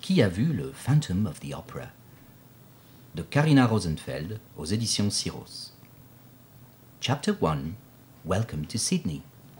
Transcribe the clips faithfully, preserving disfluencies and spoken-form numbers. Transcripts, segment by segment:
Qui a vu le Phantom of the Opera de Carina Rosenfeld aux éditions Syros. Chapter one. Welcome to Sydney.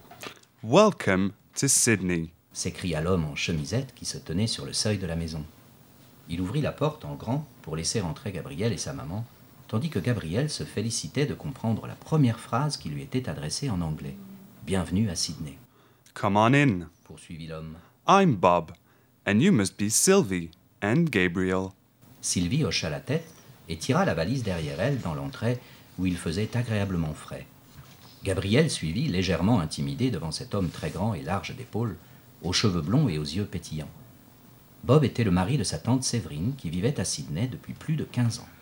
Welcome to Sydney, s'écria l'homme en chemisette qui se tenait sur le seuil de la maison. Il ouvrit la porte en grand pour laisser entrer Gabriel et sa maman, tandis que Gabriel se félicitait de comprendre la première phrase qui lui était adressée en anglais. « Bienvenue à Sydney », come on in. poursuivit l'homme. I'm Bob, and you must be Sylvie and Gabriel. Sylvie hocha la tête et tira la valise derrière elle dans l'entrée où il faisait agréablement frais. Gabriel suivit, légèrement intimidé devant cet homme très grand et large d'épaules, aux cheveux blonds et aux yeux pétillants. Bob était le mari de sa tante Séverine qui vivait à Sydney depuis plus de quinze ans.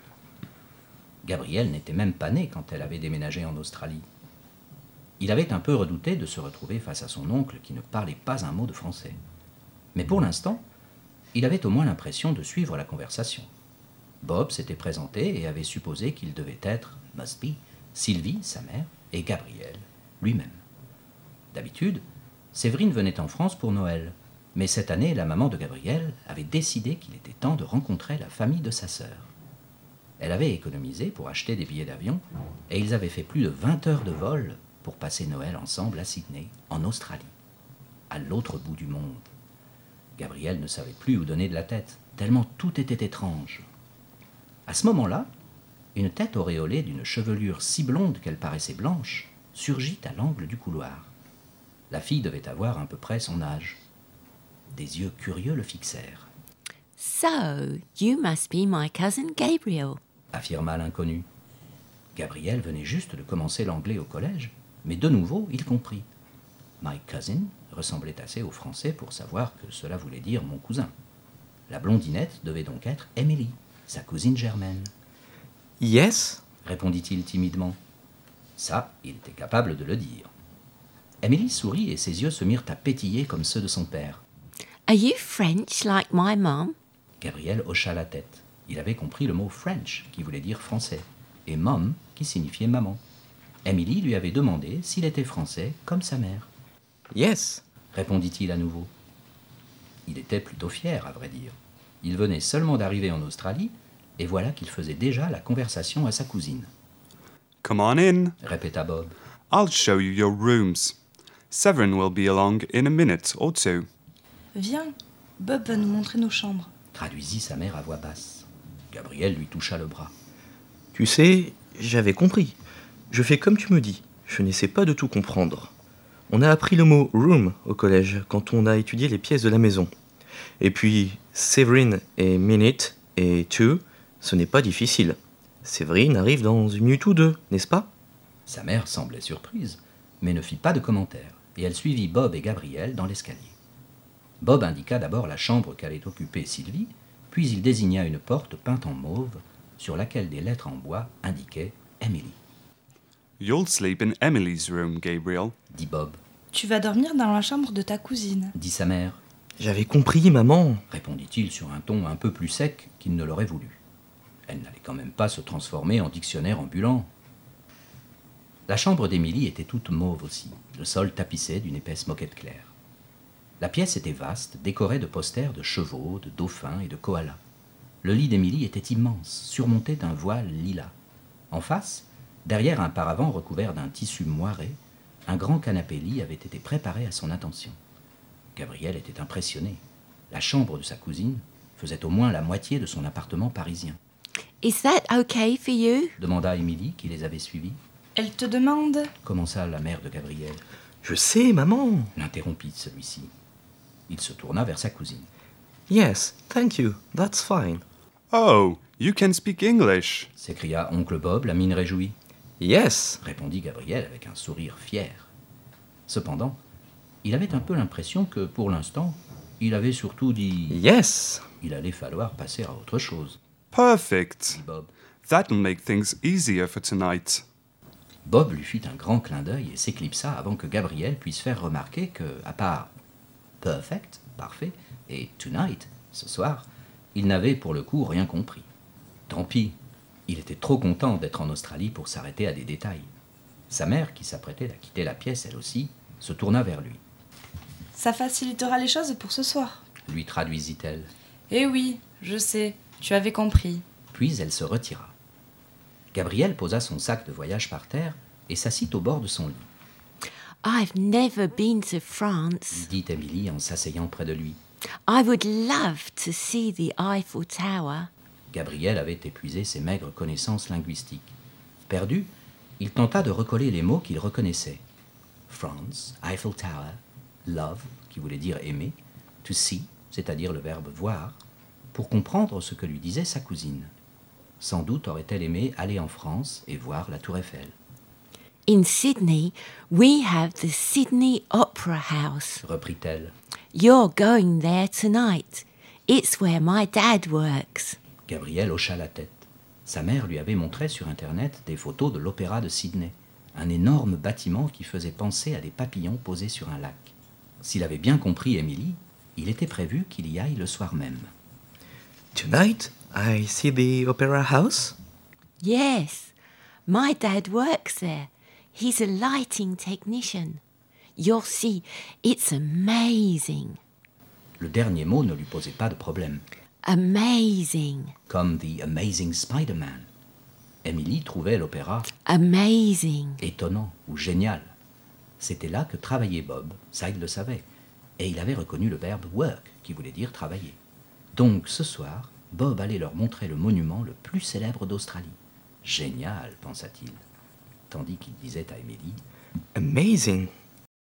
Gabriel n'était même pas né quand elle avait déménagé en Australie. Il avait un peu redouté de se retrouver face à son oncle qui ne parlait pas un mot de français. Mais pour l'instant, il avait au moins l'impression de suivre la conversation. Bob s'était présenté et avait supposé qu'il devait être, must be, Sylvie, sa mère, et Gabriel, lui-même. D'habitude, Séverine venait en France pour Noël, mais cette année, la maman de Gabriel avait décidé qu'il était temps de rencontrer la famille de sa sœur. Elle avait économisé pour acheter des billets d'avion, et ils avaient fait plus de vingt heures de vol pour passer Noël ensemble à Sydney, en Australie, à l'autre bout du monde. Gabriel ne savait plus où donner de la tête, tellement tout était étrange. À ce moment-là, une tête auréolée d'une chevelure si blonde qu'elle paraissait blanche surgit à l'angle du couloir. La fille devait avoir à peu près son âge. Des yeux curieux le fixèrent. « So, you must be my cousin Gabriel. » affirma l'inconnu. Gabriel venait juste de commencer l'anglais au collège, mais de nouveau, il comprit. « My cousin » ressemblait assez au français pour savoir que cela voulait dire « mon cousin ». La blondinette devait donc être Emily, sa cousine germaine. « Yes » répondit-il timidement. Ça, il était capable de le dire. Emily sourit et ses yeux se mirent à pétiller comme ceux de son père. « Are you French like my mum? » Gabriel hocha la tête. Il avait compris le mot « French » qui voulait dire français, et « mom » qui signifiait maman. Emily lui avait demandé s'il était français comme sa mère. « Yes » répondit-il à nouveau. Il était plutôt fier, à vrai dire. Il venait seulement d'arriver en Australie, et voilà qu'il faisait déjà la conversation à sa cousine. « Come on in, » répéta Bob. « I'll show you your rooms. Severin will be along in a minute or two. » « Viens, Bob va nous montrer nos chambres. » traduisit sa mère à voix basse. Gabriel lui toucha le bras. « Tu sais, j'avais compris. Je fais comme tu me dis. Je n'essaie pas de tout comprendre. On a appris le mot « room » au collège quand on a étudié les pièces de la maison. Et puis, Séverine et minute et two, ce n'est pas difficile. Séverine arrive dans une minute ou deux, n'est-ce pas ? Sa mère semblait surprise, mais ne fit pas de commentaire, et elle suivit Bob et Gabriel dans l'escalier. Bob indiqua d'abord la chambre qu'allait occuper Sylvie, puis il désigna une porte peinte en mauve, sur laquelle des lettres en bois indiquaient Emily. « You'll sleep in Emily's room, Gabriel. » dit Bob. « Tu vas dormir dans la chambre de ta cousine. » dit sa mère. « J'avais compris, maman. » répondit-il sur un ton un peu plus sec qu'il ne l'aurait voulu. Elle n'allait quand même pas se transformer en dictionnaire ambulant. La chambre d'Émilie était toute mauve aussi, le sol tapissé d'une épaisse moquette claire. La pièce était vaste, décorée de posters de chevaux, de dauphins et de koalas. Le lit d'Émilie était immense, surmonté d'un voile lilas. En face, derrière un paravent recouvert d'un tissu moiré, un grand canapé-lit avait été préparé à son attention. Gabriel était impressionné. La chambre de sa cousine faisait au moins la moitié de son appartement parisien. « Is that okay for you? » demanda Émilie, qui les avait suivis. « Elle te demande... » commença la mère de Gabriel. « Je sais, maman. » l'interrompit celui-ci. Il se tourna vers sa cousine. « Yes, thank you, that's fine. »« Oh, you can speak English. » s'écria oncle Bob, la mine réjouie. Yes » répondit Gabriel avec un sourire fier. Cependant, il avait un peu l'impression que, pour l'instant, il avait surtout dit « Yes » Il allait falloir passer à autre chose, Perfect. dit Bob. That'll make things easier for tonight. Bob lui fit un grand clin d'œil et s'éclipsa avant que Gabriel puisse faire remarquer que, à part « perfect », parfait, et « tonight », ce soir, il n'avait pour le coup rien compris. Tant pis, il était trop content d'être en Australie pour s'arrêter à des détails. Sa mère, qui s'apprêtait à quitter la pièce elle aussi, se tourna vers lui. « Ça facilitera les choses pour ce soir. » lui traduisit-elle. « Eh oui, je sais, tu avais compris. Puis elle se retira. Gabriel posa son sac de voyage par terre et s'assit au bord de son lit. I've never been to France. Dit Émilie en s'asseyant près de lui. I would love to see the Eiffel Tower. Gabriel avait épuisé ses maigres connaissances linguistiques. Perdu, il tenta de recoller les mots qu'il reconnaissait. France, Eiffel Tower, love, qui voulait dire aimer, to see, c'est-à-dire le verbe voir, pour comprendre ce que lui disait sa cousine. Sans doute aurait-elle aimé aller en France et voir la Tour Eiffel. In Sydney, we have the Sydney Opera House. Reprit-elle. You're going there tonight. It's where my dad works. Gabriel hocha la tête. Sa mère lui avait montré sur Internet des photos de l'opéra de Sydney, un énorme bâtiment qui faisait penser à des papillons posés sur un lac. S'il avait bien compris Émilie, il était prévu qu'il y aille le soir même. Tonight, I see the opera house. Yes, my dad works there. He's a lighting technician. You'll see, it's amazing. Le dernier mot ne lui posait pas de problème, Amazing. comme The Amazing Spider-Man. Émilie trouvait l'opéra Amazing. étonnant ou génial. C'était là que travaillait Bob, ça il le savait, et il avait reconnu le verbe work, qui voulait dire travailler. Donc ce soir, Bob allait leur montrer le monument le plus célèbre d'Australie. Génial, pensa-t-il, tandis qu'il disait à Émilie Amazing.